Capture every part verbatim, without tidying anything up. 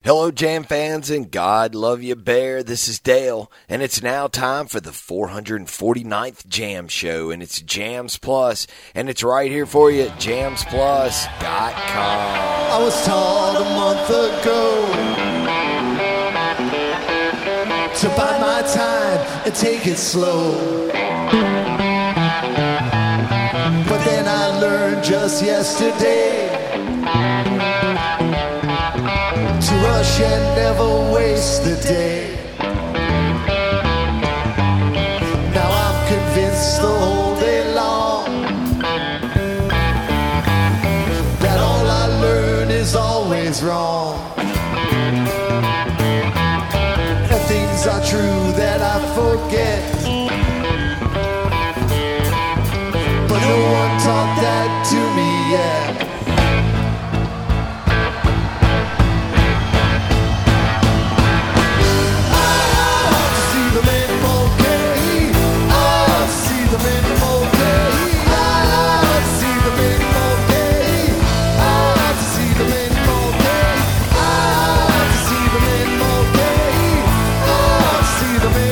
Hello, Jam fans, and God love you, Bear. This is Dale, and it's now time for the four hundred forty-ninth Jam Show, and it's Jams Plus, and it's right here for you at jams plus dot com. I was told a month ago to bide my time and take it slow, but then I learned just yesterday to rush and never waste the day. Now I'm convinced the whole day long that all I learn is always wrong, and things are true that I forget, but no one taught that to me yet.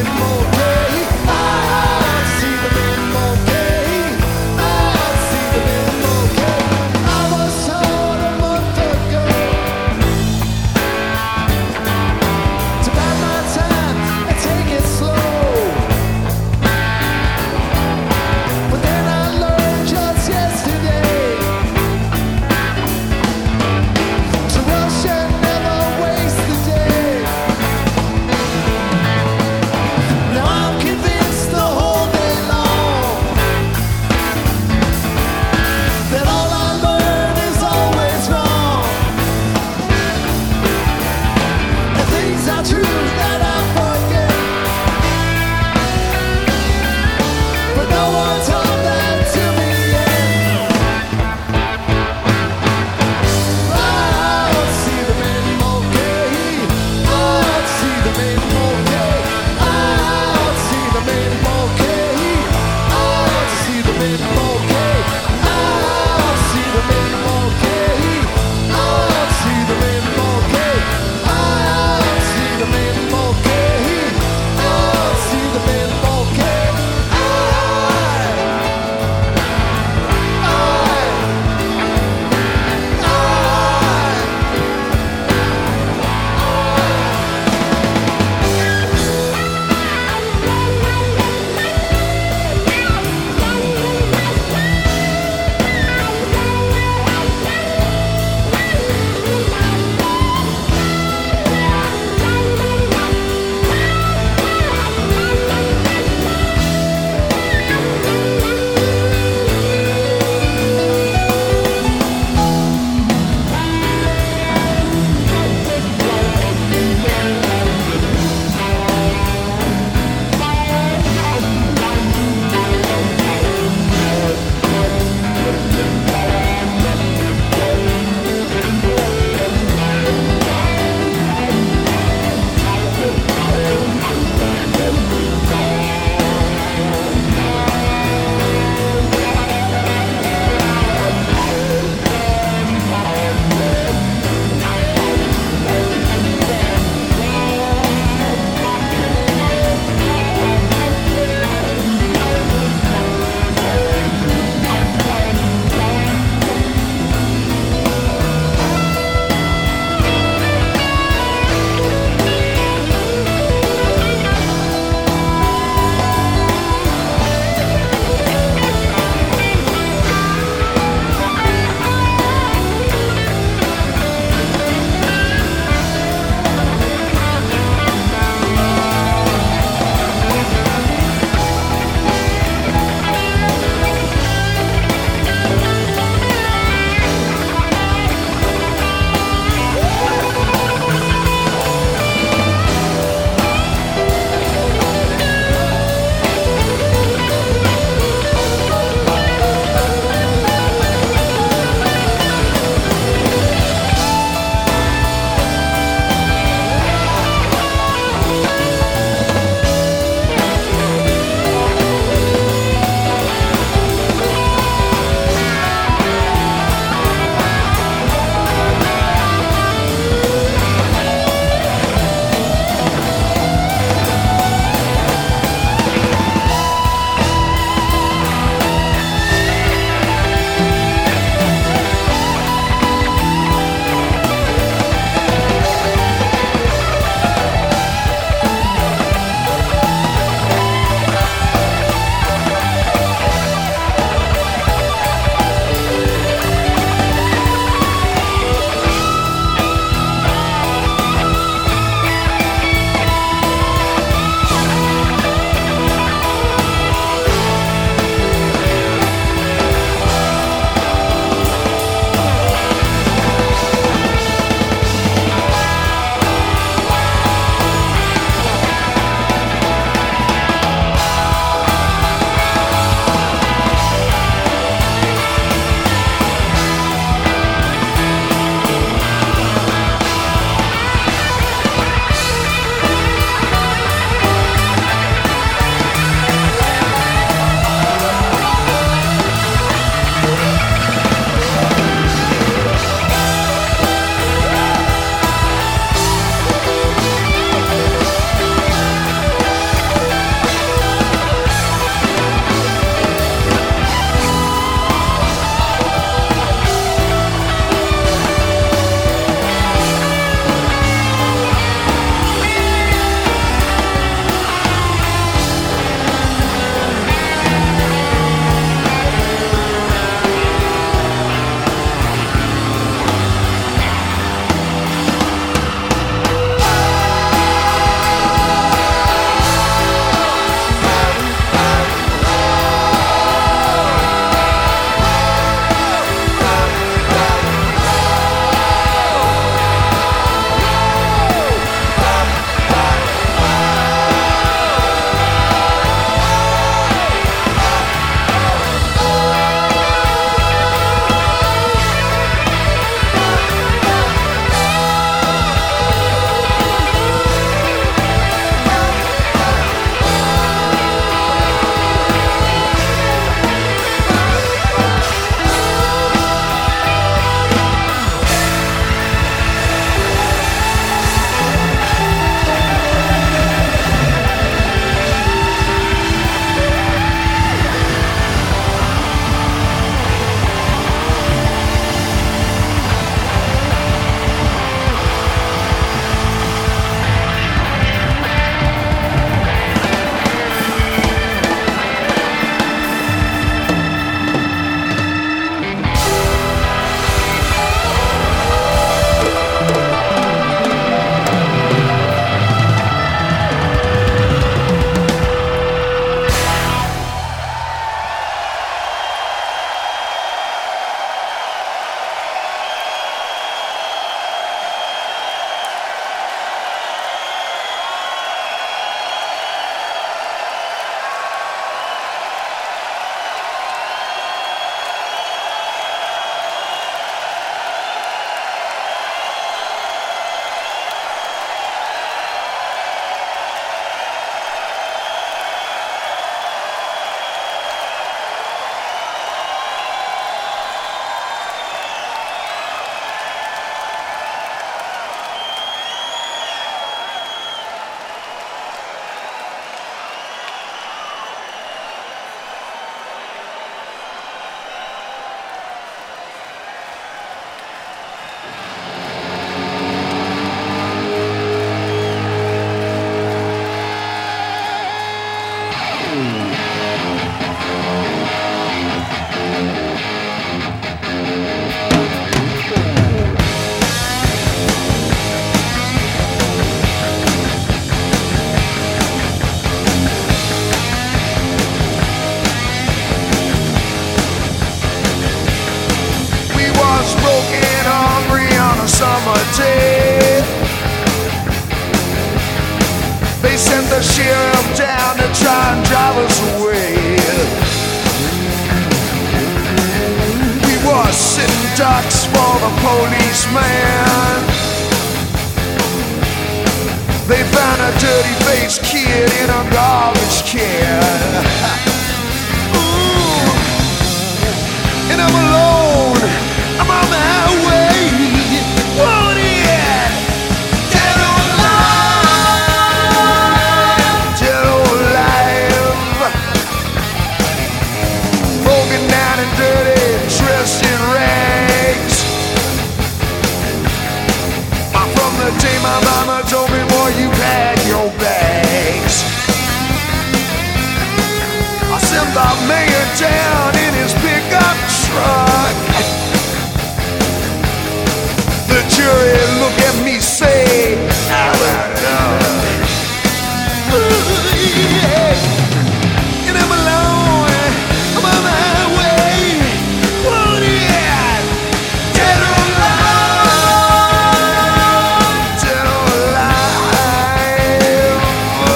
See the empty. They sent the sheriff down to try and drive us away. We were sitting ducks for the policeman. They found a dirty-faced kid in a garbage can. Ooh. And I'm alone, I'm on the highway. Whoa, yeah. Dead or alive, dead or alive. Broken down and dirty, dressed in rags. From the day my mama told me, boy, you pack your bags. I sent the mayor down in his pickup truck. The jury look at me, say, how about love? Ooh, yeah. And I'm alone, I'm on the highway. Oh, yeah. Dead or alive, dead or alive.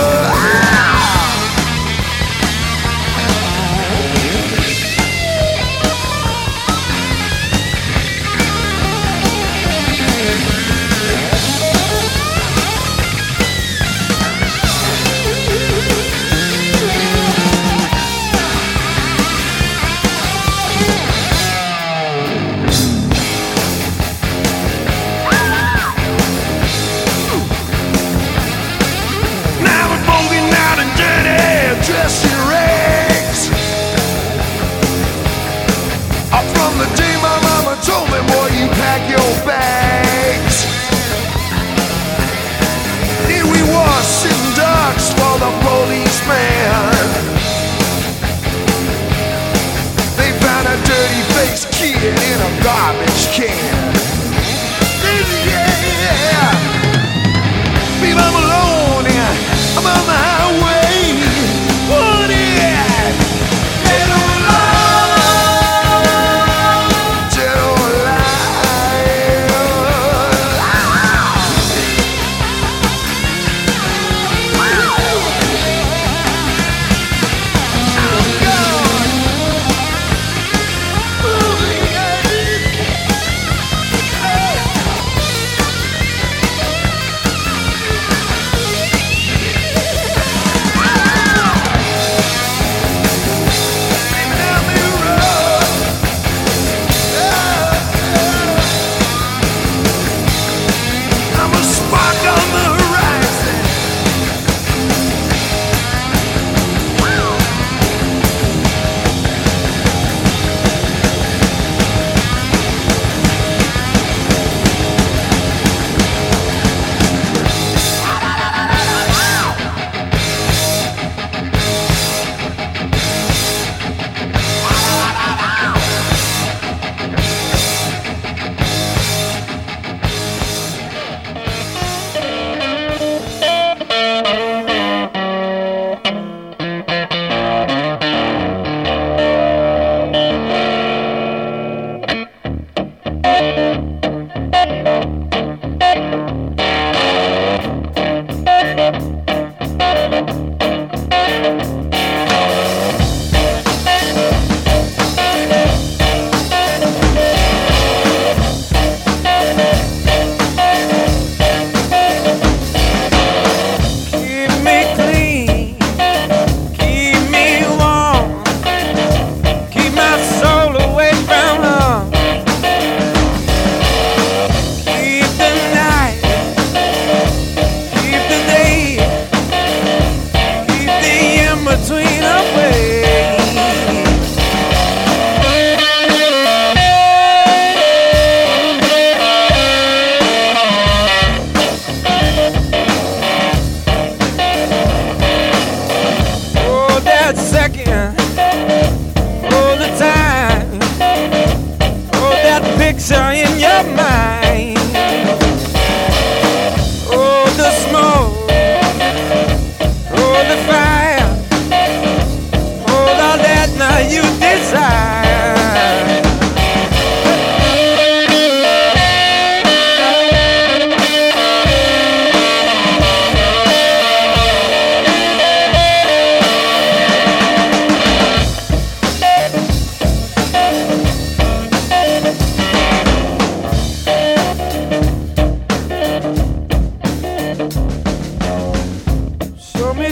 Now we're broken out and dirty, dressed in rags. Up from the day my mama told me, boy, you pack your bags. Here we were sitting ducks for the policeman. They found a dirty-faced kid in a garbage can. Yeah. Babe, I'm alone, yeah. I'm on the highway. Oh, yeah. Dead or alive, dead or I'm a spark on the horizon.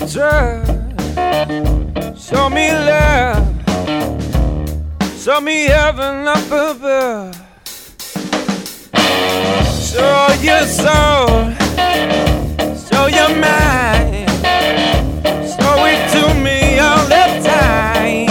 trust. Show me love. Show me heaven up above. Show your soul. Show your mind. Show it to me all the time.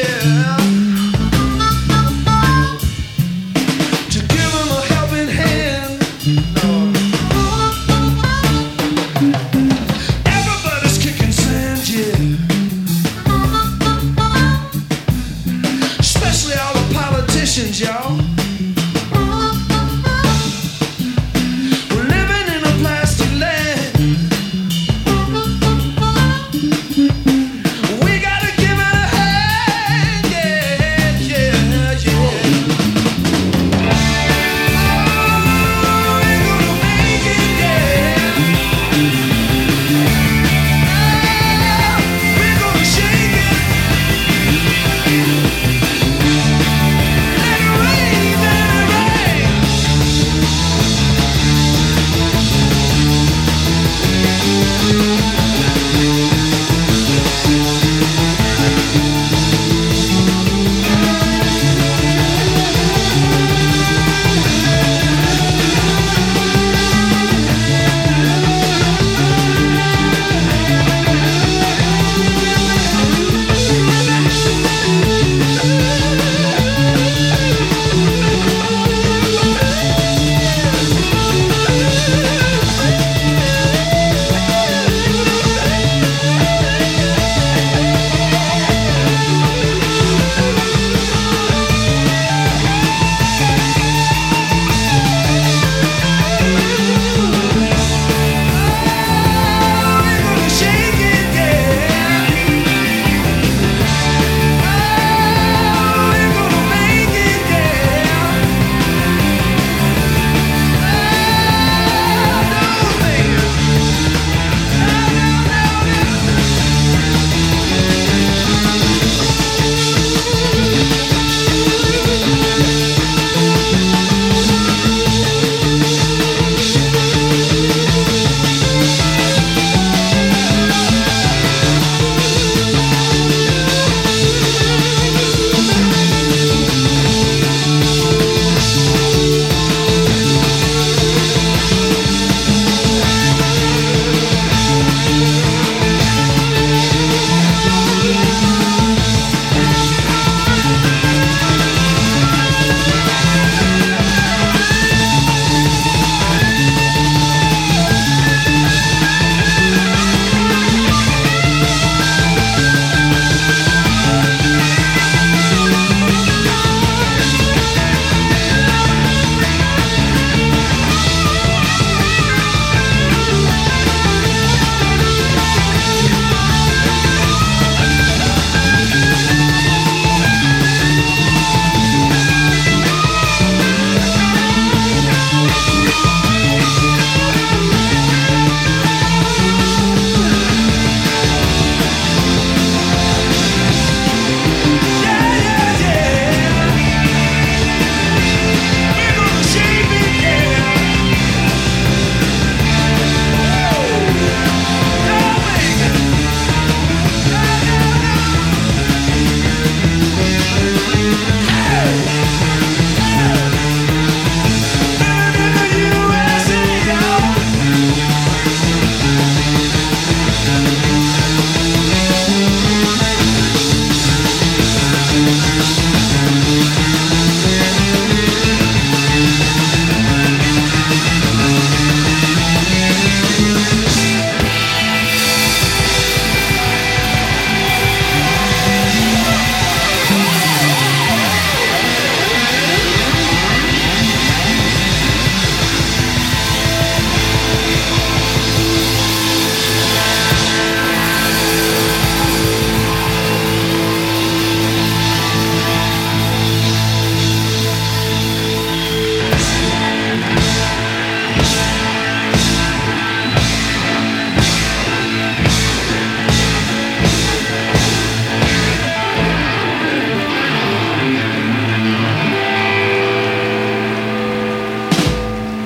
To give him a helping hand.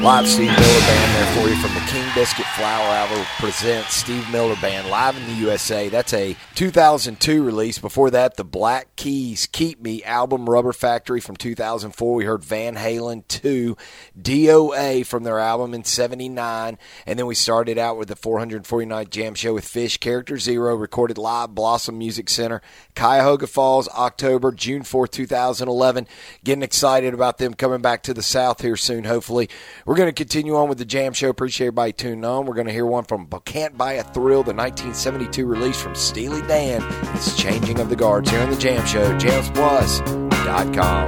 Live Steve Miller Band there for you from the King Biscuit Flower album presents Steve Miller Band live in the U S A. That's a two thousand two release. Before that, the Black Keys Keep Me album, Rubber Factory from two thousand four. We heard Van Halen two, D O A from their album in seventy-nine. And then we started out with the four hundred forty-ninth Jam Show with Fish, Character Zero, recorded live, Blossom Music Center, Cuyahoga Falls, October, June fourth, two thousand eleven. Getting excited about them coming back to the South here soon, hopefully. We're going to continue on with the Jam Show. Appreciate everybody tuning on. We're going to hear one from Can't Buy a Thrill, the nineteen seventy-two release from Steely Dan. It's Changing of the Guards here on the Jam Show, jams plus dot com.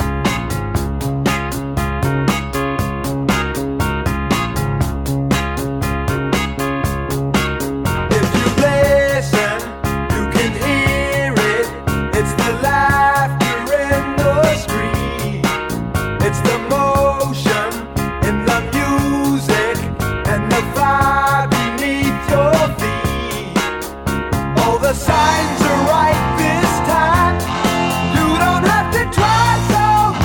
The signs are right this time. You don't have to try so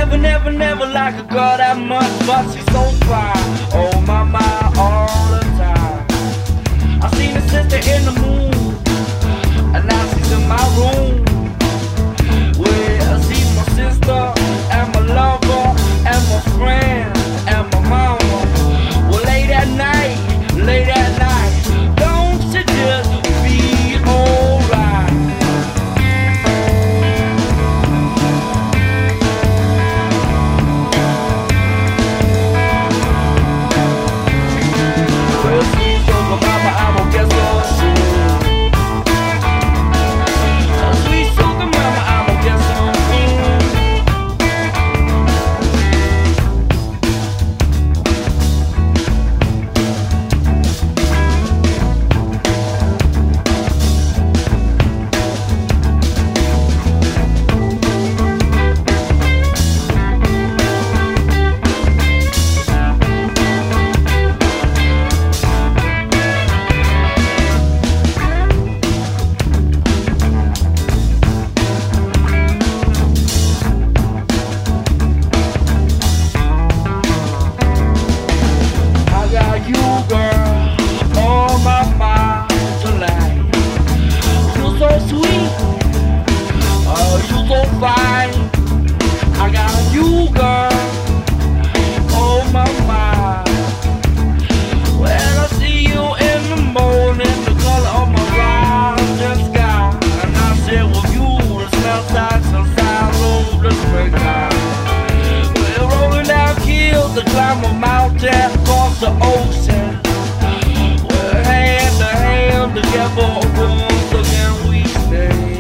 never, never, never like a girl that much, but she's so fine. Oh my, my, all the time. I seen her sister in the moon, and now she's in my room. Where I see my sister, and my lover, and my friend, and my mama. Well, late at night, late at night, don't you just be alright? Well, sweet soul of mama, I won't guess so soon. Sweet soul of mama, I won't guess so soon. I got you, girl, on my mind tonight. You so sweet, oh, you so fine. I got you, girl, on my mind. When I see you in the morning, the color of my rising sky, and I said, with you, the smell like sunshine over the springtime. We're rolling down hills to climb a mountain, across the ocean. We're hand to hand together, once again we stay.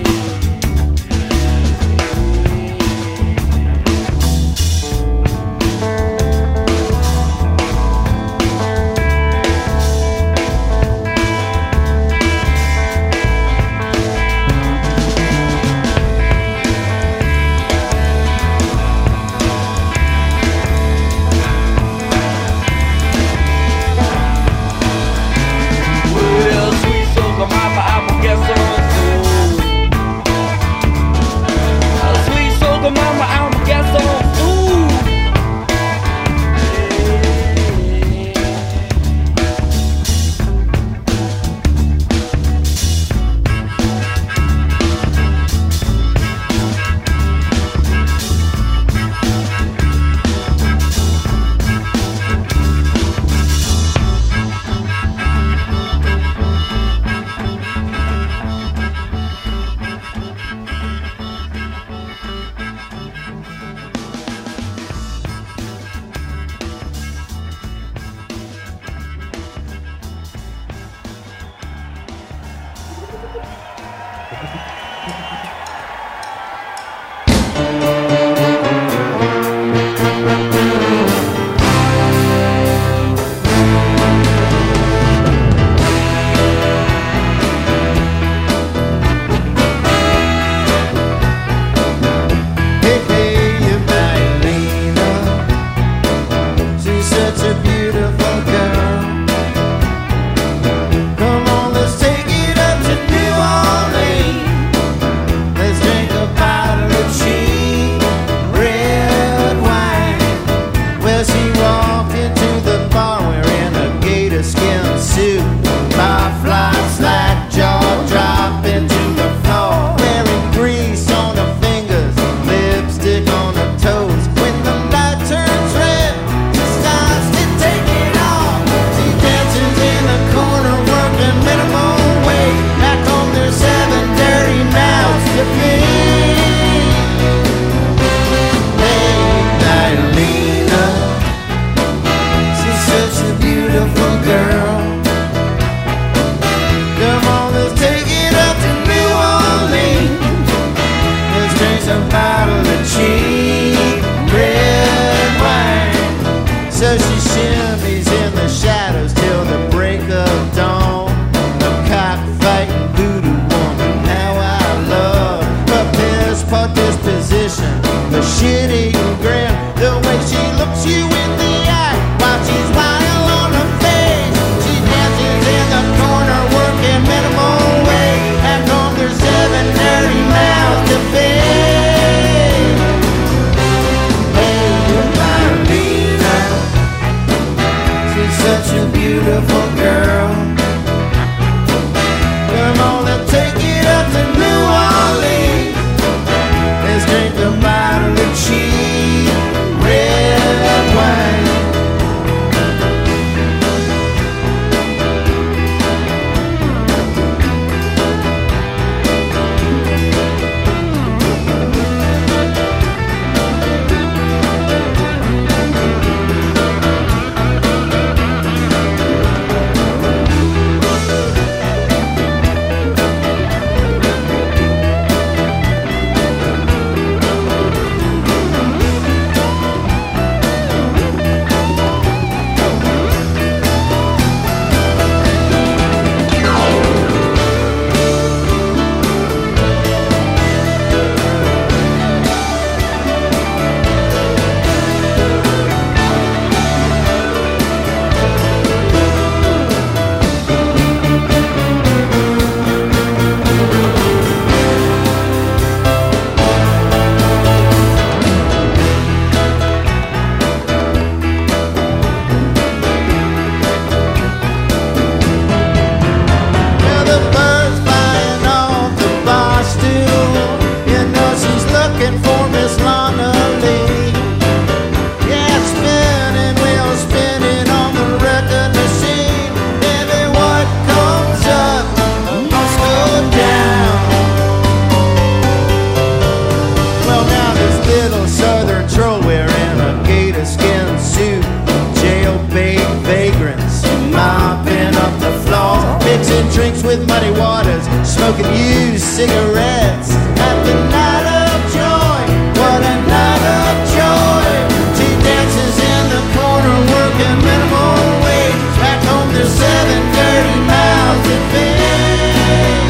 smoking used cigarettes at the night of joy. What a night of joy. She dances in the corner working minimum wage. Back home there's seven dirty miles to pay.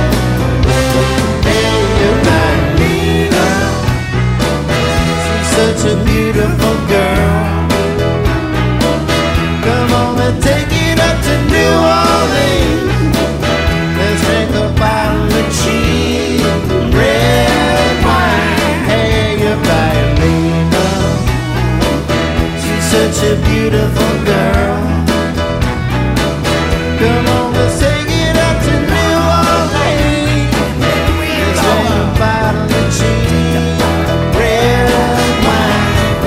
Hey, you're my Nina. She's such a beautiful girl. Come on and take it up to New Orleans. Let's drink a bottle of cheap red wine. Hey, you're Violina. She's such a beautiful girl. Come on, let's take it up to New Orleans. Let's drink a bottle of cheap red wine.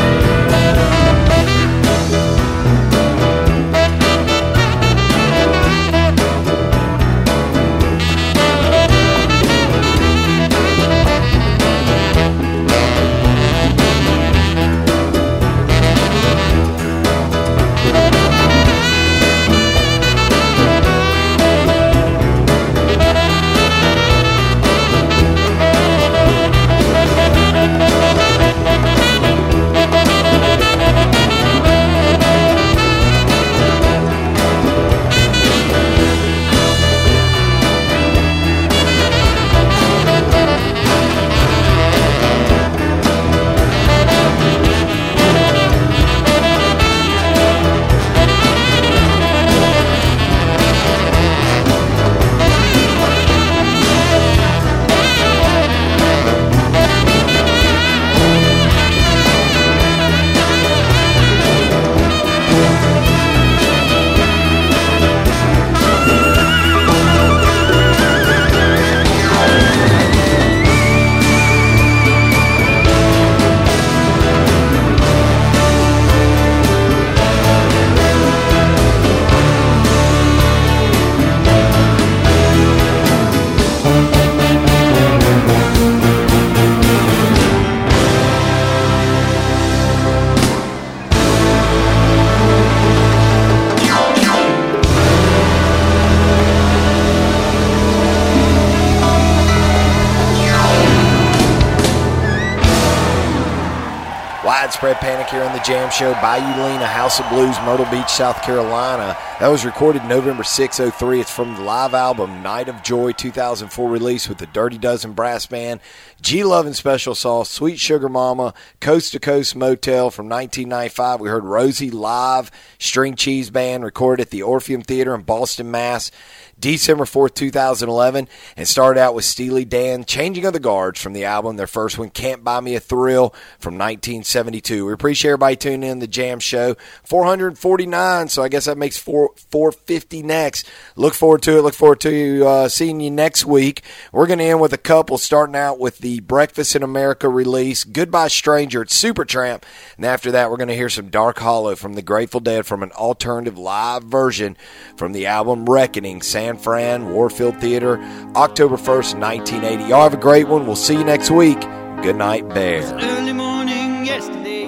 Widespread Panic here on the Jam Show. Bayou Lena, House of Blues, Myrtle Beach, South Carolina. That was recorded November sixth, oh three. It's from the live album Night of Joy two thousand four release with the Dirty Dozen Brass Band. G Love and Special Sauce, Sweet Sugar Mama, Coast to Coast Motel from nineteen ninety-five. We heard Rosie live, String Cheese Band, recorded at the Orpheum Theater in Boston, Mass. December fourth, two thousand eleven, and started out with Steely Dan, Changing of the Guards from the album, their first one, Can't Buy Me a Thrill from nineteen seventy-two. We appreciate everybody tuning in to the Jam Show. four hundred forty-nine, so I guess that makes four, four fifty next. Look forward to it. Look forward to uh, seeing you next week. We're going to end with a couple, starting out with the Breakfast in America release, Goodbye Stranger, it's Supertramp, and after that we're going to hear some Dark Hollow from the Grateful Dead from an alternative live version from the album Reckoning, San Fran, Warfield Theater, October first, nineteen eighty. Y'all have a great one. We'll see you next week. Good night, Bear. It was early morning yesterday.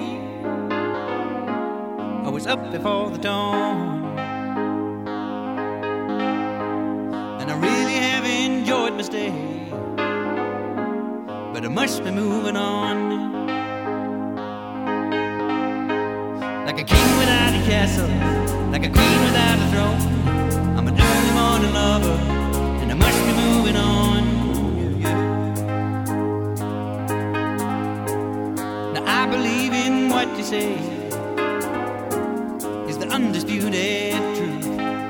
I was up before the dawn, and I really have enjoyed my stay, but I must be moving on. Like a king without a castle, like a queen without a throne, I'm an early morning lover, and I must be moving on. Yeah, yeah. Now I believe in what you say is the undisputed truth,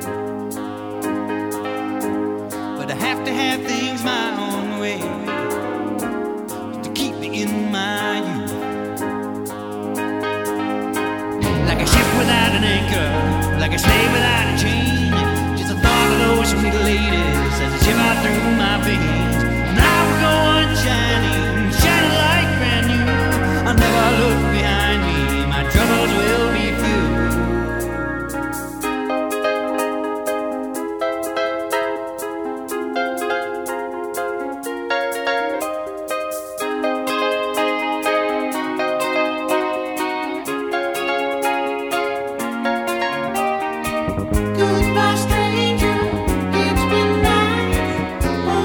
but I have to have things my own way to keep me in my youth. Like a ship without an anchor, like a slave without a chain, just the thought of those sweet ladies as they shiver through my veins. And I will go on shining, shining like brand new. I'll never look behind me, my troubles will be few. Goodbye, stranger, it's been nice.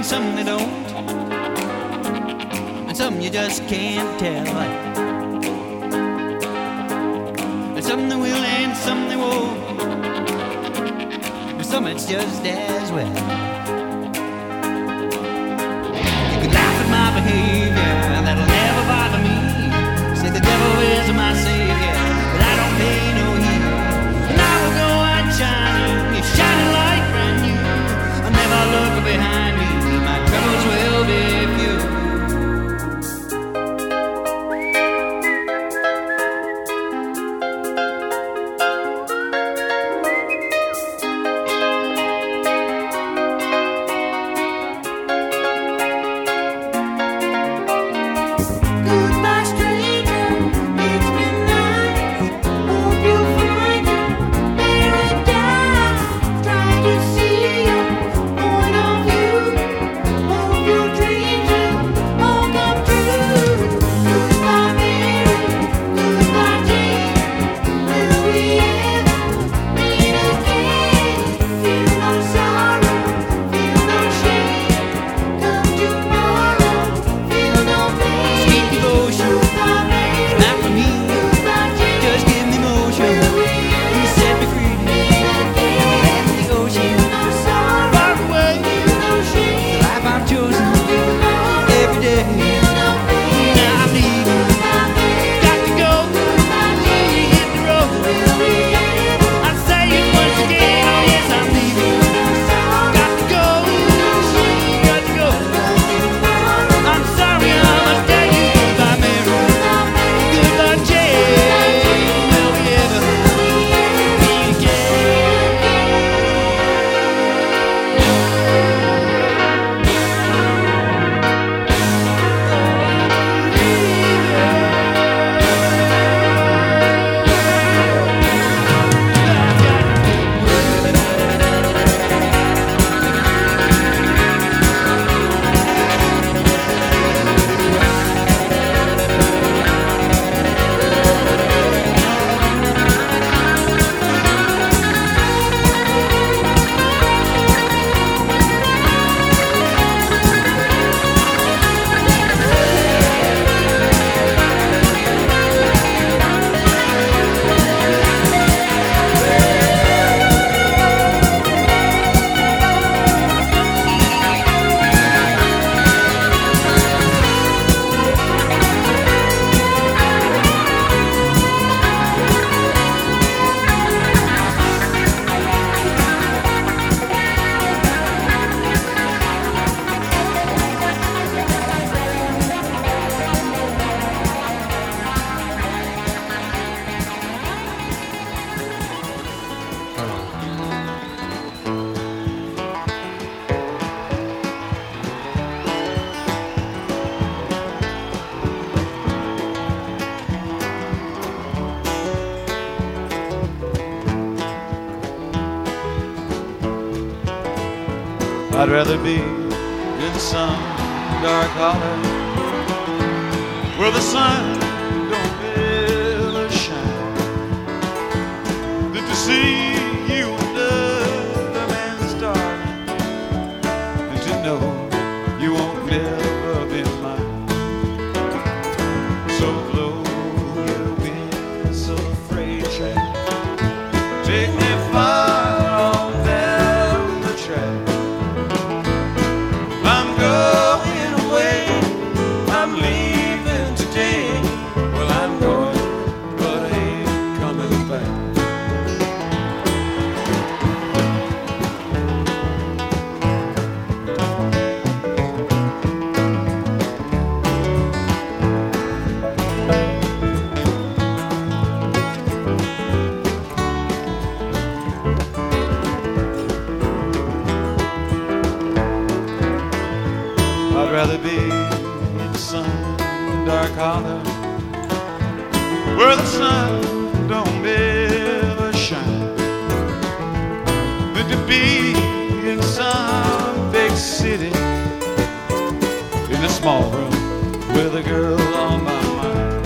some they don't, and some you just can't tell. And some they will and some they won't, and some it's just as well. You can laugh at my behavior, that'll never bother me. Say the devil is my savior, but I don't pay no heed. And I will go on shining, it's shining like brand new. I never look behind me, my troubles will be few. Goodbye, stranger, it's been nice. Hope you'll find your paradise. Try to see your point of view. Hope your dreams will all come true. Goodbye, Mary, goodbye, Jane. Will we ever meet again? Feel no sorrow, feel no shame. Come tomorrow, feel no pain. Sweet devotion, Goodbye, Mary, not for me, goodbye, Jane. just give me motion. You set me free, let the ocean far away. The life I've chosen every day. Now I'm leaving, got to go. Hit the road. I say it once again, oh yes I'm leaving. Got to go, got to go. I'm sorry I must tell you goodbye, Mary. Goodbye, Jane. Will we ever meet I'd rather be in some dark hollow where the sun don't ever shine than to see you another man's darling and to know you won't never be mine. So blow your whistle, freight train, take me far on down the track. I'm going away, I'm leaving today. Well, I'm going, but I ain't coming back. I'd rather be in some dark hollow where the sun don't ever shine than to be in some big city in a small room with a girl on my mind.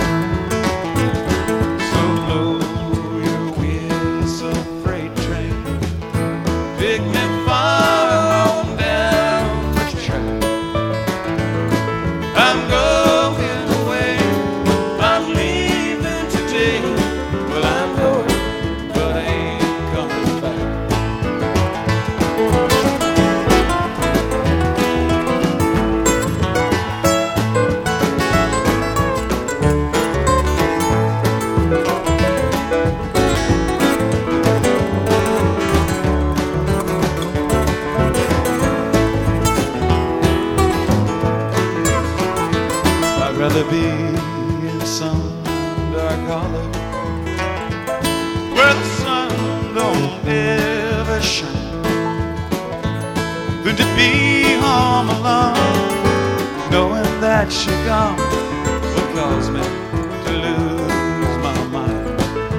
So blow your whistle, freight train, pick me far on down the track. than to be home alone, knowing that she gone would cause me to lose my mind.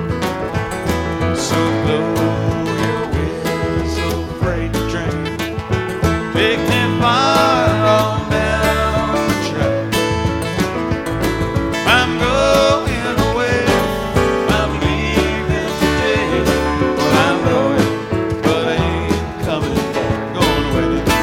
So blow your whistle, freight train, take me far on down the track. I'm going away, I'm leaving today. Well, I'm going, but I ain't coming back. Going away today.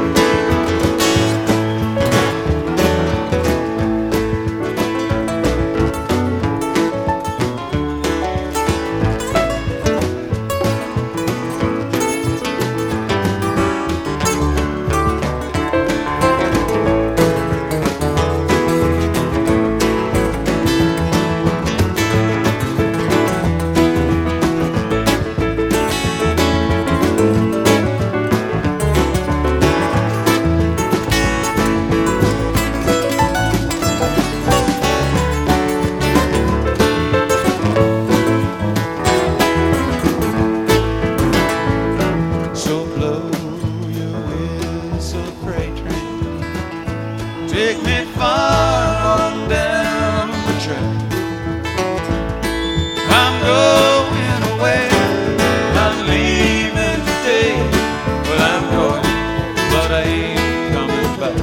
So blow your whistle, freight train, take me far on down the track. I'm going away, I'm leaving today. Well, I'm going, but I ain't coming back.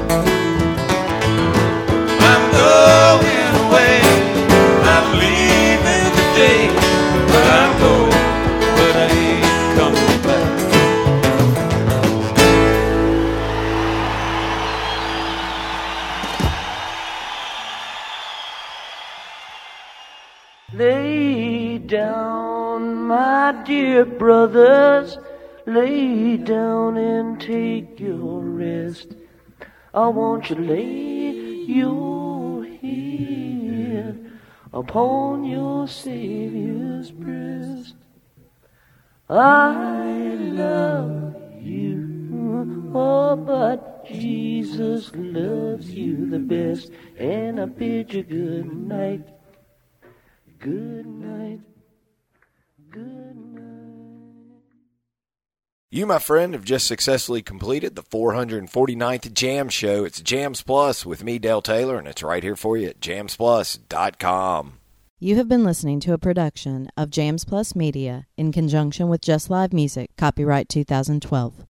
I'm going away, I'm leaving today. But I'm going, but I ain't coming back. Lay down, my dear brothers, lay down and take your rest. I want you to lay your head upon your Savior's breast. I love you, oh, but Jesus loves you the best. And I bid you good night. Good night. Good night. You, my friend, have just successfully completed the four hundred forty-ninth Jam Show. It's Jams Plus with me, Dale Taylor, and it's right here for you at jams plus dot com. You have been listening to a production of Jams Plus Media in conjunction with Just Live Music, copyright two thousand twelve.